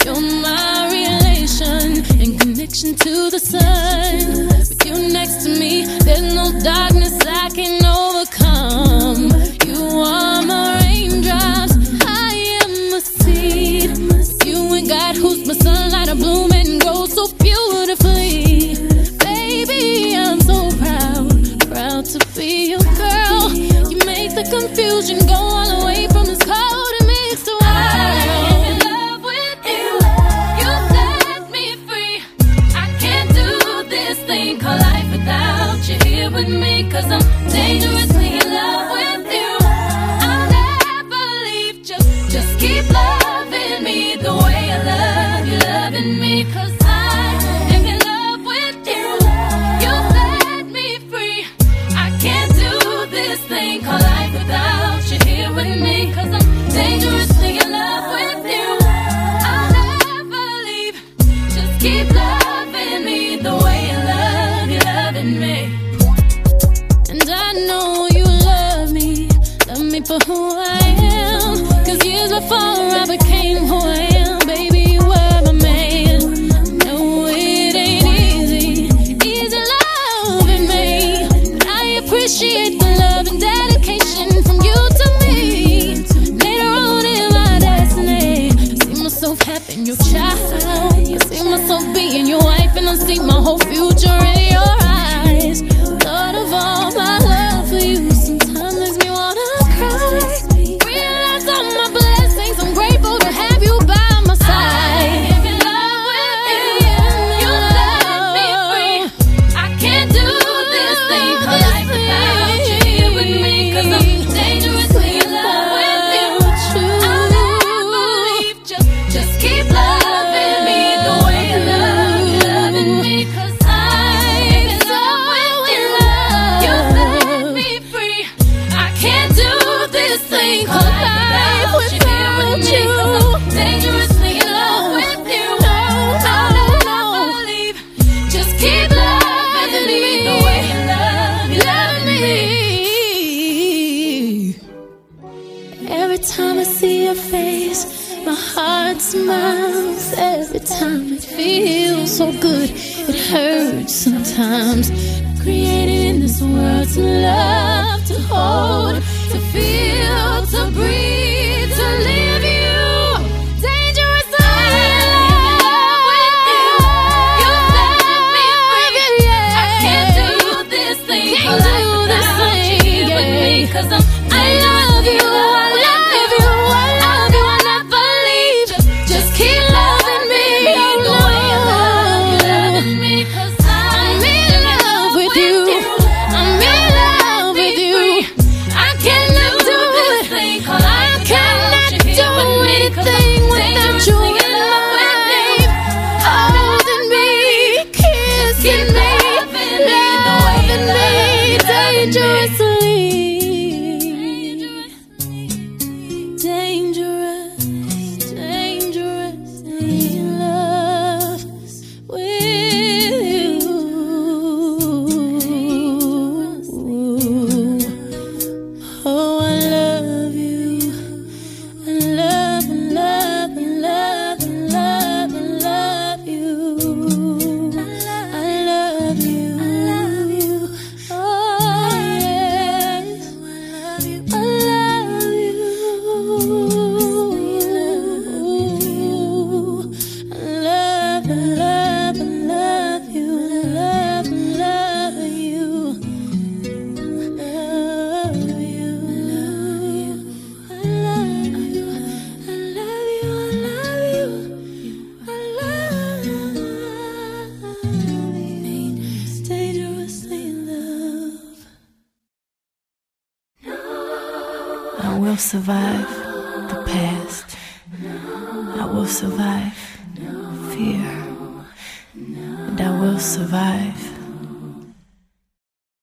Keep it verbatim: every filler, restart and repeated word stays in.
You're my relation and connection to the sun. With you next to me, there's no darkness I can overcome. You are my raindrops, I am a seed. With you and God, who's my sunlight, I bloom and grow so beautifully. Baby, I'm so proud, proud to be your girl. You make the confusion go all away from this cold and mixed world. I'm in love with you, you set me free. I can't do this thing called life without you here with me, 'cause I'm dangerously in love with you. I'll never leave, just, just keep loving me the way I love you, loving me, 'cause I am in love with you, you set me free. I can't do this thing called life without you here with me, 'cause I'm dangerously in love with you. I'll never leave, just keep loving me the way I love you, loving me. And I know you love me, love me for who I am, 'cause years before I became who I am, baby, you were my man. No, it ain't easy, easy loving me, but I appreciate the love and dedication from you to me. Later on in my destiny, I see myself having your child, I see myself being your wife, and I see my whole future in your eyes. Thought of all my love for you sometimes makes me wanna cry. Realize all my blessings, I'm grateful to have you by my side. I'm in love with you, you set me free. I can't do this thing called life without you here with me, 'cause I'm dangerously in love with you. I'll never leave, just, just keep loving me the way I love you, loving me, 'cause I'm in love with you, you set me free. I can't do this thing called life without you here with me, 'cause I'm dangerously in love with you. I'll never leave, just keep loving me the way I love you, loving me. Every time I see your face, my heart smiles. Every time it feels so good, it hurts sometimes. Created in this world to love, to hold, to feel, to breathe, to live you. Dangerously in love with you, you set me free. I can't do this thing called life without you here with me, 'cause I'm I love you, I love you, I love you, I'll never leave. Just, just keep loving me the way I love you, loving me, 'cause I'm in love with you. I'm in love with you. I cannot do this thing called I cannot do anything without you in my life. Holding me, kissing me, loving me dangerously. Dangerous, dangerously in love with you. Oh, I love you. I love, I love, I love, I love, I love you. I love you. I love you. Oh, yes. I love you. I love, I love, I love you. I love, I love you. Love you, love you. I love you. I love you. I love you. I love you. Dangerously in love. I will survive the past. I will survive fear. And I will survive